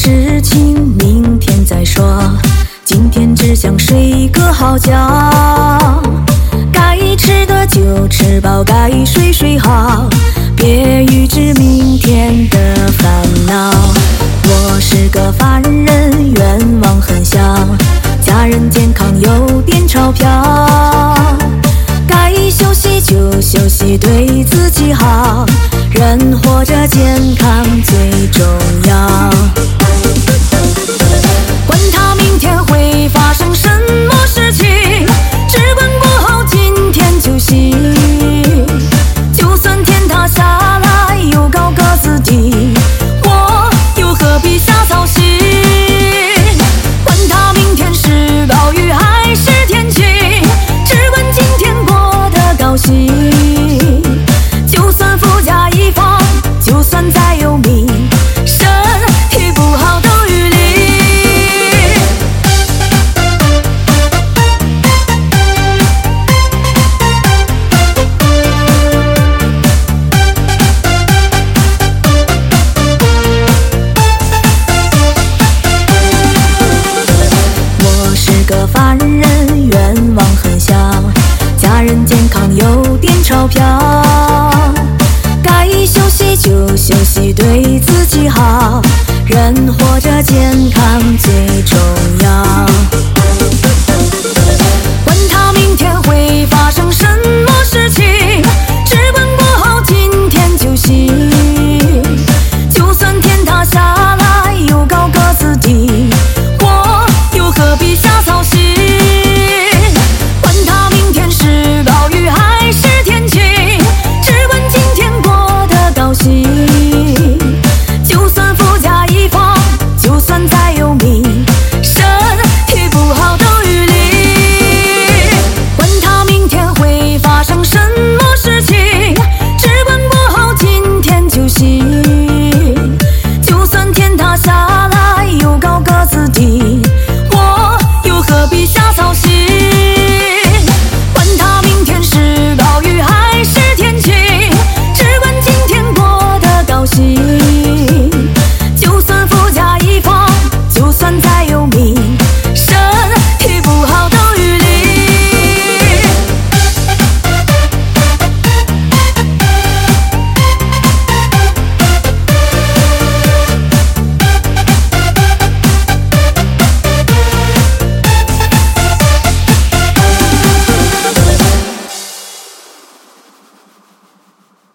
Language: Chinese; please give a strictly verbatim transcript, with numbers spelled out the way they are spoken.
事情明天再说，今天只想睡个好觉。该吃的就吃饱，该睡睡好，别预知明天的烦恼。我是个凡人，愿望很小，家人健康有点钞票。该休息就休息，对自己好，人活着健康最重要。管他明天会发生什么事情，只管过好今天就行。就算天塌下来有高个子地，我又何必瞎操心。管他明天是暴雨还是天晴，只管今天过得高兴。就算富甲一方，就算再有名，身体不好都与理。我是个凡人，愿望很小，家人健康有点钞票。该休息就休息，